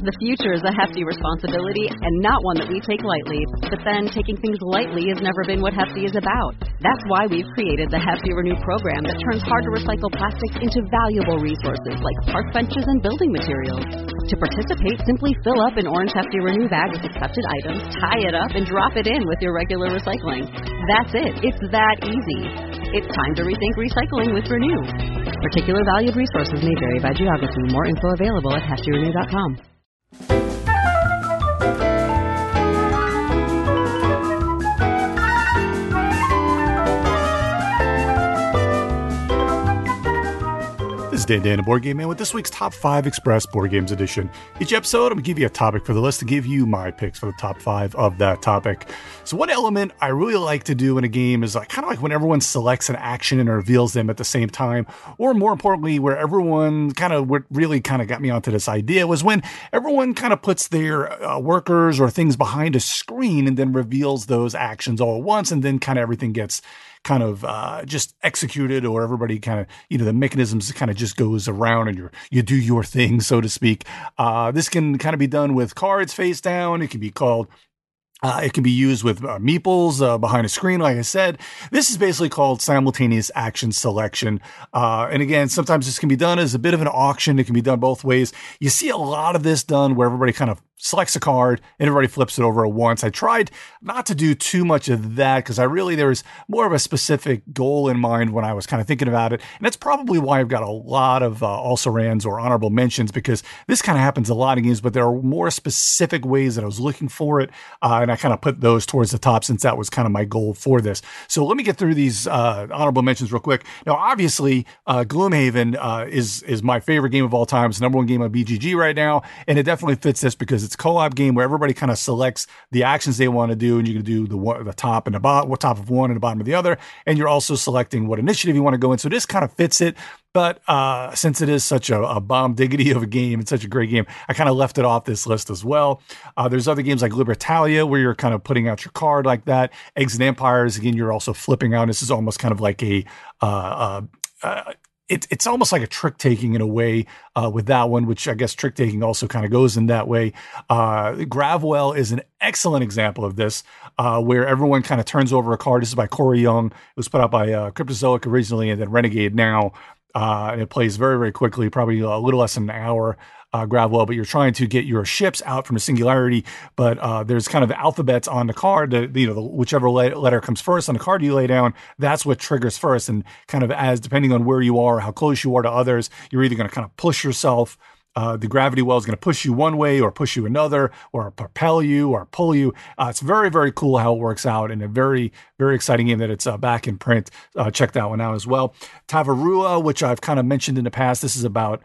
The future is a hefty responsibility and not one that we take lightly. But then taking things lightly has never been what Hefty is about. That's why we've created the Hefty Renew program that turns hard-to-recycle plastics into valuable resources like park benches and building materials. To participate, simply fill up an orange Hefty Renew bag with accepted items, tie it up, and drop it in with your regular recycling. That's it. It's that easy. It's time to rethink recycling with Renew. Particular valued resources may vary by geography. More info available at heftyrenew.com. This is Dan of Board Game Man with this week's Top 5 Express Board Games Edition. Each episode, I'm going to give you a topic for the list to give you my picks for the top 5 of that topic. So one element I really like to do in a game is kind of like when everyone selects an action and reveals them at the same time, or more importantly, where everyone what really got me onto this idea was when everyone kind of puts their workers or things behind a screen and then reveals those actions all at once, and then everything gets just executed, or everybody the mechanisms just goes around and you do your thing, so to speak. This can be done with cards face down. It can be called it can be used with meeples behind a screen, like I said. This is basically called simultaneous action selection. And again, sometimes this can be done as a bit of an auction. It can be done both ways. You see a lot of this done where everybody selects a card and everybody flips it over at once. I tried not to do too much of that because there was more of a specific goal in mind when I was thinking about it. And that's probably why I've got a lot of also-rans or honorable mentions, because this happens a lot in games, but there are more specific ways that I was looking for it. And I put those towards the top since that was my goal for this. So let me get through these honorable mentions real quick. Now, obviously, Gloomhaven is my favorite game of all time. It's the number one game on BGG right now. And it definitely fits this because it's a co-op game where everybody selects the actions they want to do, and you can do the top and the bottom, top of one and the bottom of the other, and you're also selecting what initiative you want to go in. So this fits it. But since it is such a bomb diggity of a game, it's such a great game, I left it off this list as well. There's other games like Libertalia where you're putting out your card like that. Eggs and Empires, again, you're also flipping out. This is almost like a it's almost like a trick taking in a way with that one, which I guess trick taking also goes in that way. Gravwell is an excellent example of this, where everyone turns over a card. This is by Corey Young. It was put out by Cryptozoic originally and then Renegade now. And it plays very, very quickly, probably a little less than an hour. Gravwell, but you're trying to get your ships out from a singularity, but there's alphabets on the card. Whichever letter comes first on the card you lay down, that's what triggers first. And as depending on where you are, how close you are to others, you're either going to push yourself. The gravity well is going to push you one way or push you another, or propel you or pull you. It's very, very cool how it works out, and a very, very exciting game that it's back in print. Check that one out as well. Tavarua, which I've mentioned in the past. This is about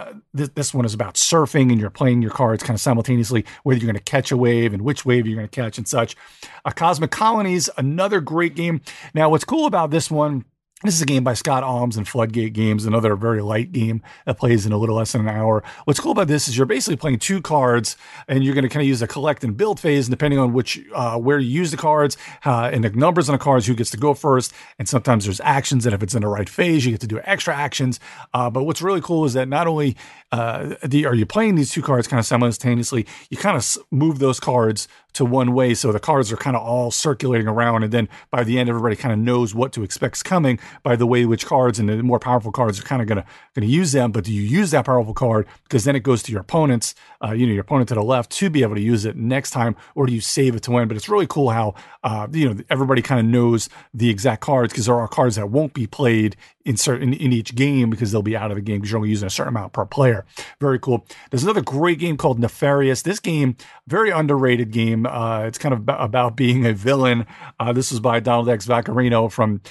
this one is about surfing, and you're playing your cards simultaneously, whether you're going to catch a wave and which wave you're going to catch and such. Cosmic Colonies, another great game. Now, what's cool about this one, this is a game by Scott Alms and Floodgate Games, another very light game that plays in a little less than an hour. What's cool about this is you're basically playing two cards, and you're going to use a collect and build phase, and depending on which where you use the cards and the numbers on the cards, who gets to go first. And sometimes there's actions, and if it's in the right phase, you get to do extra actions. But what's really cool is that not only are you playing these two cards simultaneously, you move those cards to one way, so the cards are all circulating around, and then by the end, everybody knows what to expect's coming by the way which cards and the more powerful cards are going to use them. But do you use that powerful card because then it goes to your opponents, your opponent to the left, to be able to use it next time, or do you save it to win? But it's really cool how everybody knows the exact cards, because there are cards that won't be played in each game because they'll be out of the game because you're only using a certain amount per player. Very cool. There's another great game called Nefarious. This game, very underrated game. It's about being a villain. This was by Donald X. Vaccarino from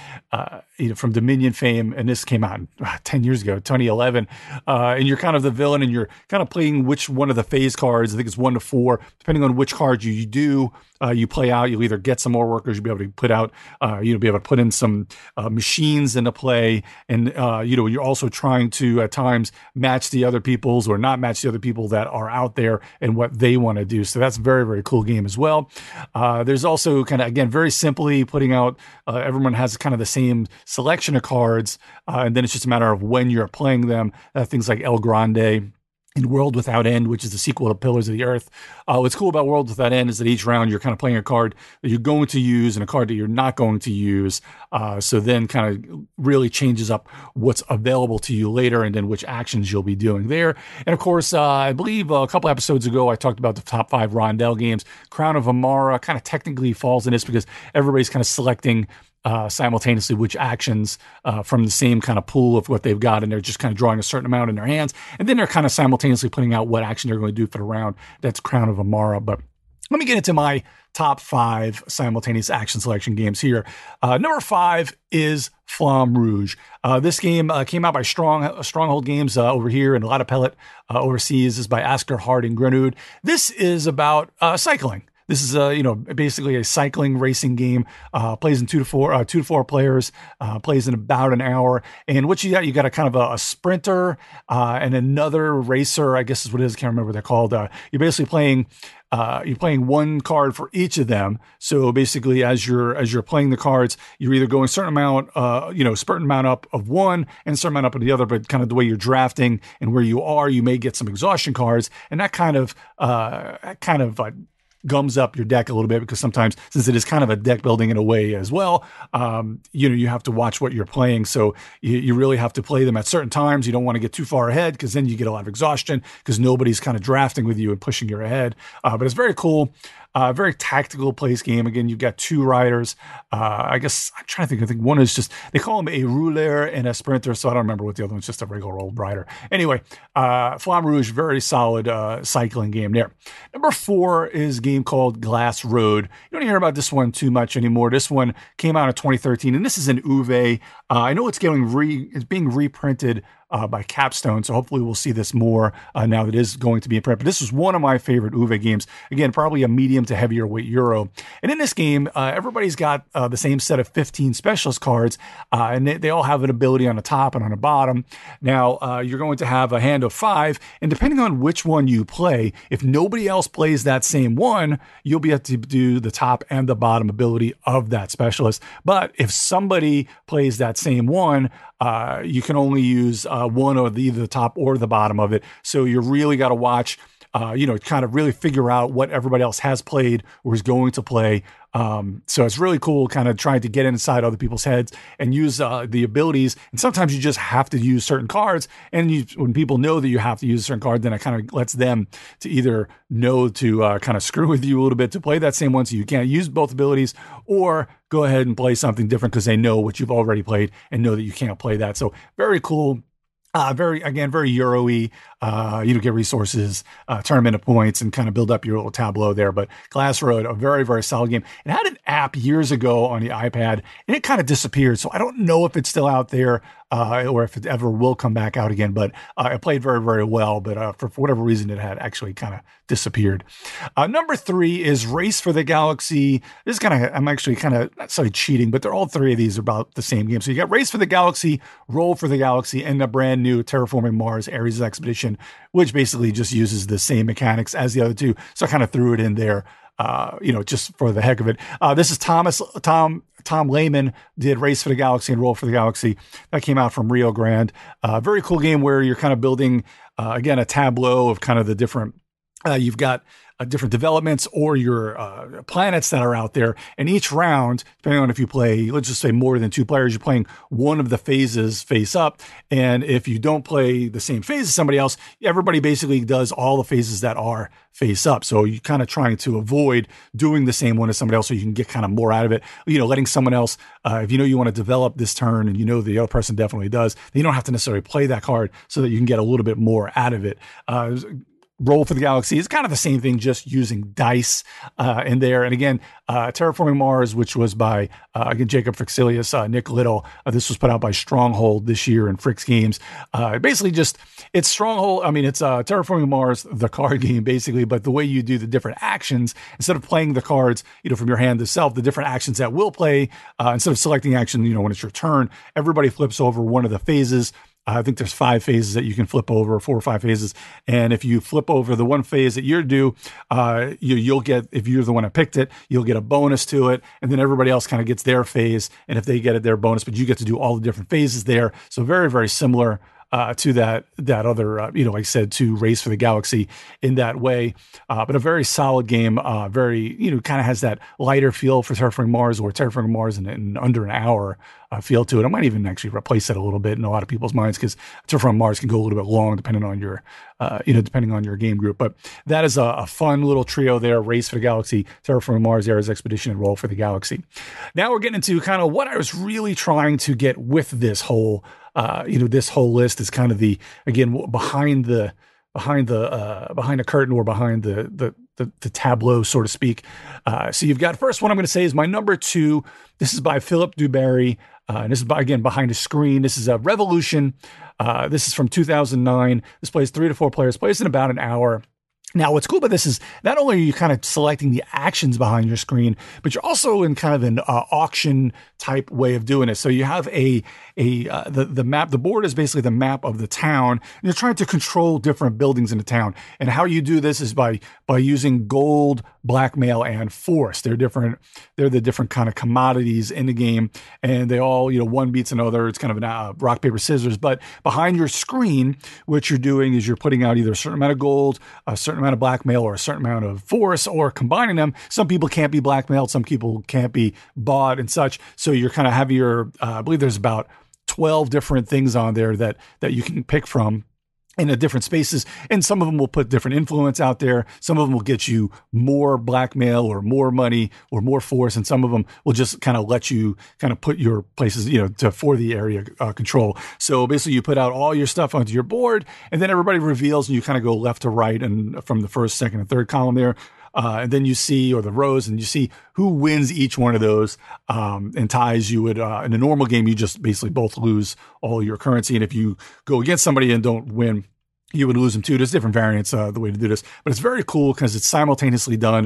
Dominion fame, and this came out 10 years ago, 2011. And you're the villain, and you're playing which one of the phase cards. I think it's 1 to 4, depending on which cards you do. You play out. You'll either get some more workers. You'll be able to put out. You'll be able to put in some machines into play, and you're also trying to at times match the other people's or not match the other people that are out there and what they want to do. So that's a very, very cool game as well. There's also again very simply putting out. Everyone has the same selection of cards, and then it's just a matter of when you're playing them. Things like El Grande. in World Without End, which is the sequel to Pillars of the Earth. What's cool about World Without End is that each round you're kind of playing a card that you're going to use and a card that you're not going to use. So then kind of really changes up what's available to you later and then which actions you'll be doing there. And of course, I believe a couple episodes ago, I talked about the top 5 Rondel games. Crown of Amara kind of technically falls in this because everybody's kind of selecting simultaneously which actions from the same kind of pool of what they've got, and they're just kind of drawing a certain amount in their hands, and then they're kind of simultaneously putting out what action they're going to do for the round. That's Crown of Amara. But let me get into my top 5 simultaneous action selection games here. Number 5 is Flamme Rouge. This game came out by Stronghold Games over here, and a lot of Pellet overseas. This is by Asker Harding Grenud. This is about cycling. This is basically a cycling racing game. Plays in 2 to 4 players. Plays in about an hour. And what you got a kind of a sprinter and another racer. I guess is what it is. I can't remember what they're called. You're basically playing. You're playing one card for each of them. So basically, as you're playing the cards, you're either going a certain amount, certain amount up of one and a certain amount up of the other. But kind of the way you're drafting and where you are, you may get some exhaustion cards, and that kind of gums up your deck a little bit, because sometimes, since it is kind of a deck building in a way as well, you have to watch what you're playing. So you really have to play them at certain times. You don't want to get too far ahead, because then you get a lot of exhaustion because nobody's kind of drafting with you and pushing you ahead. But it's very cool. Very tactical place game. Again, you've got 2 riders. I guess I'm trying to think. I think one is just, they call him a rouleur and a sprinter. So I don't remember what the other one's, just a regular old rider. Anyway, Flamme Rouge, very solid cycling game there. Number 4 is a game called Glass Road. You don't hear about this one too much anymore. This one came out in 2013, and this is an Uwe. I know it's being reprinted by Capstone, so hopefully we'll see this more now that it is going to be in print. But this was one of my favorite Uwe games. Again, probably a medium to heavier weight Euro. And in this game, everybody's got the same set of 15 specialist cards, and they all have an ability on the top and on the bottom. Now, you're going to have a hand of 5, and depending on which one you play, if nobody else plays that same one, you'll be able to do the top and the bottom ability of that specialist. But if somebody plays that same one, you can only use one or either the top or the bottom of it. So you really got to watch, kind of really figure out what everybody else has played or is going to play. So it's really cool kind of trying to get inside other people's heads and use the abilities. And sometimes you just have to use certain cards. And when people know that you have to use a certain card, then it kind of lets them to either know to kind of screw with you a little bit to play that same one, so you can't use both abilities, or go ahead and play something different because they know what you've already played and know that you can't play that. So very cool. Very Euro-y, get resources, turn them into points, and kind of build up your little tableau there. But Glass Road, a very, very solid game. It had an app years ago on the iPad, and it kind of disappeared. So I don't know if it's still out there or if it ever will come back out again. But it played very, very well. But for whatever reason, it had actually kind of disappeared. Number 3 is Race for the Galaxy. This is I'm actually kind of not so cheating, but they're all 3 of these are about the same game. So you got Race for the Galaxy, Roll for the Galaxy, and the brand new Terraforming Mars Ares Expedition, which basically just uses the same mechanics as the other 2. So I kind of threw it in there, just for the heck of it. This is Tom Lehman did Race for the Galaxy and Roll for the Galaxy. That came out from Rio Grande. Very cool game where you're kind of building, again, a tableau of kind of the different, you've got different developments or your planets that are out there. And each round, depending on if you play, let's just say more than 2 players, you're playing one of the phases face up. And if you don't play the same phase as somebody else, everybody basically does all the phases that are face up. So you're kind of trying to avoid doing the same one as somebody else so you can get kind of more out of it. Letting someone else, if you want to develop this turn and the other person definitely does, then you don't have to necessarily play that card so that you can get a little bit more out of it. Roll for the Galaxy is kind of the same thing, just using dice in there. And again, Terraforming Mars, which was by, Jacob Frixilius, Nick Little. This was put out by Stronghold this year in Frix Games. Basically it's Stronghold. I mean, it's Terraforming Mars, the card game, basically. But the way you do the different actions, instead of playing the cards, from your hand itself, the different actions that will play, instead of selecting action, when it's your turn, everybody flips over one of the phases. I think there's 5 phases that you can flip over, 4 or 5 phases. And if you flip over the one phase that you're due, you'll get, if you're the one that picked it, you'll get a bonus to it. And then everybody else kind of gets their phase. And if they get it, their bonus, but you get to do all the different phases there. So very, very similar to that other, like I said, to Race for the Galaxy in that way. But a very solid game, very, kind of has that lighter feel for Terraforming Mars, or Terraforming Mars in under an hour feel to it. I might even actually replace it a little bit in a lot of people's minds, because Terraforming Mars can go a little bit long depending on your, depending on your game group. But that is a fun little trio there: Race for the Galaxy, Terraforming Mars, Ares Expedition, and Roll for the Galaxy. Now we're getting into kind of what I was really trying to get with this whole, this whole list is kind of the, again, behind the curtain, or behind the tableau, so to speak. So you've got, first one I'm going to say is my number 2. This is by Philip Dubarry. And this is, again, behind a screen. This is a Revolution. This is from 2009. This plays 3 to 4 players, plays in about an hour. Now, what's cool about this is not only are you kind of selecting the actions behind your screen, but you're also in kind of an auction type way of doing it. So you have the map. The board is basically the map of the town, and you're trying to control different buildings in the town. And how you do this is by using gold, blackmail, and force. They're the different kind of commodities in the game, and they all, one beats another. It's kind of an rock, paper, scissors. But behind your screen, what you're doing is you're putting out either a certain amount of gold, a certain amount of blackmail, or a certain amount of force, or combining them. Some people can't be blackmailed, some people can't be bought and such. So you're kind of have your, I believe there's about 12 different things on there that you can pick from in the different spaces. And some of them will put different influence out there. Some of them will get you more blackmail or more money or more force. And some of them will just kind of let you kind of put your places, for the area control. So basically you put out all your stuff onto your board, and then everybody reveals, and you kind of go left to right, and from the first, second, and third column there. And then you see, or the rows, and you see who wins each one of those, and ties. You would, in a normal game, you just basically both lose all your currency. And if you go against somebody and don't win, you would lose them too. There's different variants, the way to do this, but it's very cool because it's simultaneously done.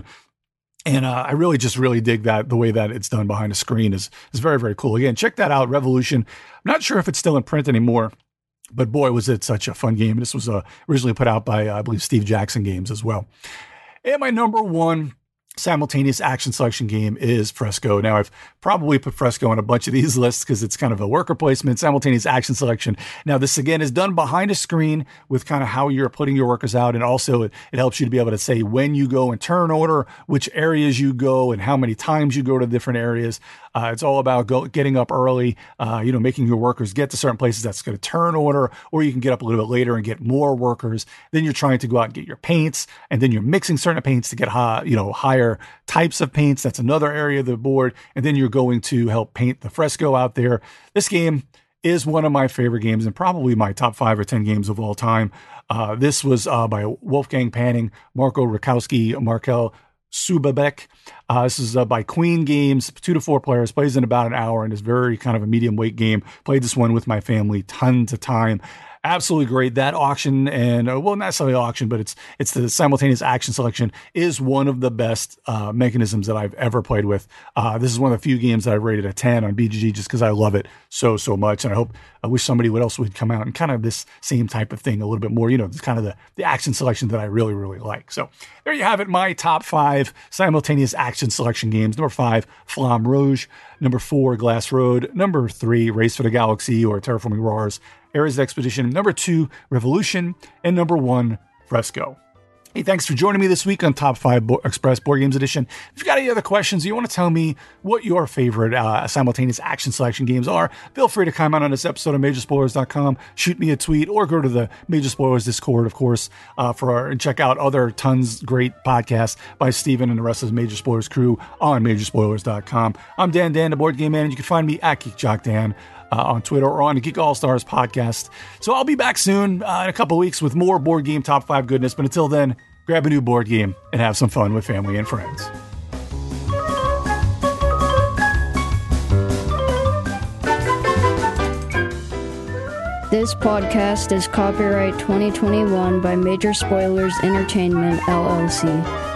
And I really dig that. The way that it's done behind a screen is very, very cool. Again, check that out, Revolution. I'm not sure if it's still in print anymore, but boy, was it such a fun game. This was originally put out by, I believe, Steve Jackson Games as well. And my number 1 simultaneous action selection game is Fresco. Now, I've probably put Fresco on a bunch of these lists because it's kind of a worker placement, simultaneous action selection. Now, this, again, is done behind a screen with kind of how you're putting your workers out. And also, it helps you to be able to say when you go in turn order, which areas you go, and how many times you go to different areas. It's all about getting up early, making your workers get to certain places. That's going to turn order, or you can get up a little bit later and get more workers. Then you're trying to go out and get your paints, and then you're mixing certain paints to get higher types of paints. That's another area of the board. And then you're going to help paint the fresco out there. This game is one of my favorite games, and probably my top 5 or 10 games of all time. This was by Wolfgang Panning, Marco Rakowski, Markel Subabek. This is by Queen Games, 2 to 4 players, plays in about an hour, and is very kind of a medium weight game. Played this one with my family tons of time. Absolutely great. That auction, and not necessarily auction, but it's the simultaneous action selection, is one of the best mechanisms that I've ever played with. This is one of the few games that I rated a 10 on BGG just because I love it so much. And I wish somebody else would come out and kind of this same type of thing a little bit more. It's kind of the action selection that I really, really like. So there you have it. My top 5 simultaneous action selection games. Number 5, Flamme Rouge. Number 4, Glass Road. Number 3, Race for the Galaxy, or Terraforming Mars, Ares Expedition. Number 2, Revolution. And number 1, Fresco. Hey, thanks for joining me this week on Top 5 Express Board Games Edition. If you've got any other questions, or you want to tell me what your favorite simultaneous action selection games are, feel free to comment on this episode on Majorspoilers.com, shoot me a tweet, or go to the Major Spoilers Discord, of course, and check out other tons great podcasts by Steven and the rest of the Major Spoilers crew on Majorspoilers.com. I'm Dan, the Board Game Man, and you can find me at GeekJockDan on Twitter, or on the Geek All Stars podcast. So I'll be back soon in a couple weeks with more board game top 5 goodness. But until then, grab a new board game and have some fun with family and friends. This podcast is copyright 2021 by Major Spoilers Entertainment, LLC.